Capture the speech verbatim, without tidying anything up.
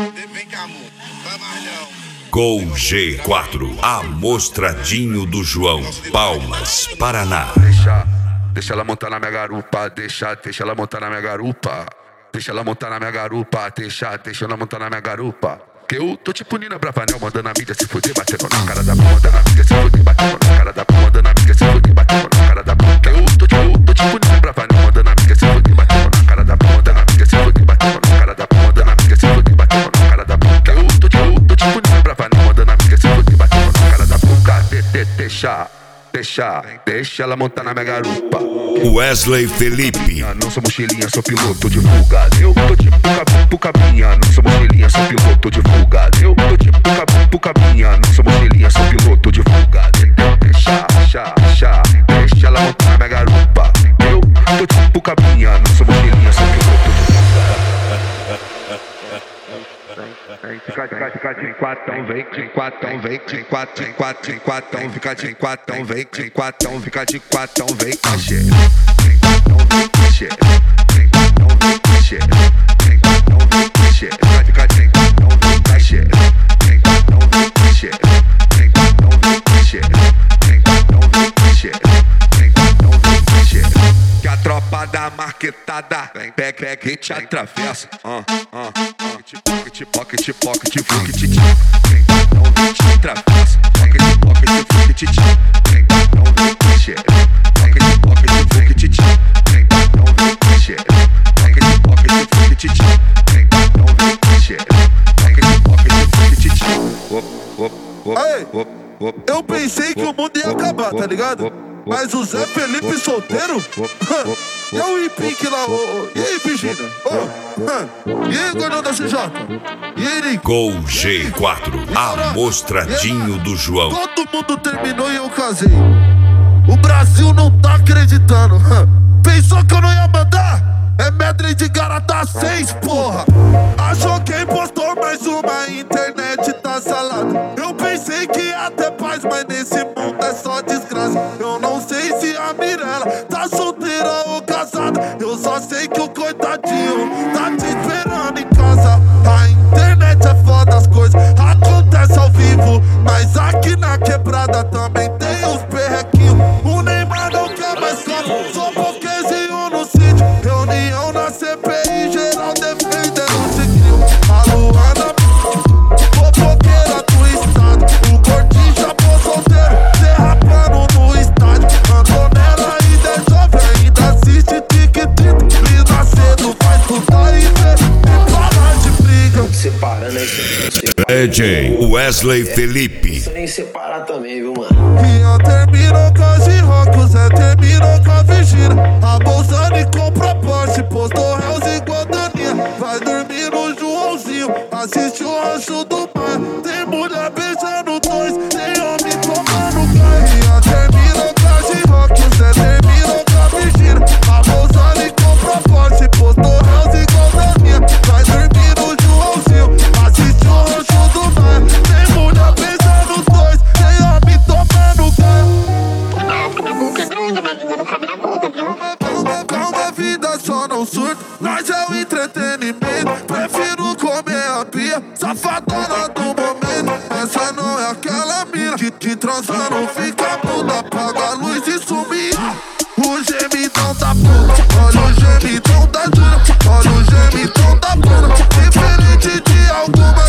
Vem cá, amor. Vai mais não. Gol G quatro, Amostradinho do João, Palmas, Paraná. Deixa, deixa ela montar na minha garupa, deixa, deixa ela montar na minha garupa. Deixa ela montar na minha garupa, deixa, deixa ela montar na minha garupa. Que eu tô tipo Nina Bravanel, mandando a mídia se fuder, batendo na cara da bunda, mandando a mídia se fuder, batendo na cara da bunda, mandando a mídia se fuder, batendo na cara da bunda. Que eu tô tipo, tô tipo Nina Bravanel, mandando a mídia se fuder, batendo na cara da bunda, mandando a mídia se fuder, batendo na cara da bunda, mandando a mídia se fuder, batendo na cara da bunda. Que eu tô tipo, tô tipo Nina Bravanel, mandando a mídia se fuder, batendo na cara da bunda. De, de, deixa, deixa, deixa ela montar na minha garupa. Wesley Felipe. Não sou mochilinha, sou piloto de fuga. Eu tô tipo capu cabinha, não sou mochilinha, sou piloto de fuga. Eu tô tipo capu cabinha, não sou mochilinha, sou piloto de fuga. Deixa, deixa, deixa, deixa ela montar na minha garupa. Eu tô tipo cabinha, não sou mochilinha, sou piloto de fuga. Fica, fica, fica de quatão, vem de quatão, vem de quatão, de quatão, de quatão, fica de quatão, vem de quatão, fica de quatão, vem com cheiro, vem quatão, vem com cheiro, vem quatão, vem com cheiro, vem quatão, vem com cheiro, fica de quatão, vem com cheiro, vem quatão, vem com cheiro, vem quatão, vem com cheiro, vem quatão, vem com cheiro, vem quatão, vem com cheiro. Que a tropa da marquetada vem, pega, pega e te atravessa. Ah, ah, pocket, pocket, pocket, pocket, fuck, titi. Vem, não vem te atravessa. Pocket, pocket, fuck, titi. Vem, não vem te cheira. Pocket, pocket, fuck, titi. Vem, não vem te cheira. Pocket, pocket, fuck, titi. Vem, não vem te cheira. Pocket, pocket, fuck, titi. Op, op, op, op, op. Eu pensei que o mundo ia acabar, tá ligado? Mas o Zé Felipe solteiro? E o Ipink lá, ô, e aí, Virgínia? E aí, gordão da C J? E aí, Nico? Gol G quatro, Amostradinho do João. Todo mundo terminou e eu casei. O Brasil não tá acreditando. Pensou que eu não ia mandar? É medley de garota seis, porra. Achou que impostor, mais uma internet tá salada. Eu pensei que ia ter paz, mas nesse mundo é só desgraça. Eu não sei se a Mirella tá solteira ou casada. Eu só sei que o coitadinho tá te esperando em casa. A internet é foda, as coisas acontecem ao vivo. Mas aqui na quebrada também tem os perrequinhos. O Neymar não quer mais copo, só pouquezinho no sítio. Reunião na C P I, geral defendendo o ciclo. A Luana, fofoqueira do estado. O gordinho já pôs solteiro, derrapando no estádio. Antonella ainda é jovem, ainda assiste tic-tic. Lida cedo, vai estudar e ver, e parar de briga. Separando aí, D J Wesley Felipe. Isso nem separar também, viu, mano? Rian terminou com a G-Rock, o Zé terminou com a Virgínia. A Bolsani compra Porsche, postou Hells igual Daninha. Vai dormir no Joãozinho, assiste o Rancho do Mar. Tem mulher beijando dois, tem homem tomando gás. Rian terminou com a G-Rock, o Zé terminou com a Virgínia. A Bolsani compra Porsche, postou Hells igual Daninha. Vai dormir no Joãozinho, assiste o Rancho do Mar. Tem mulher beijando dois, tem homem tomando gás. Calma, vida só não surta, nós é o entretenimento. Prefiro comer a pia, safadona do momento. Essa não é aquela mina que, que transando fica muda, apaga a luz e sumir. O gemidão da puta, olha o gemidão da dura, olha o gemidão da bunda. Diferente de alguma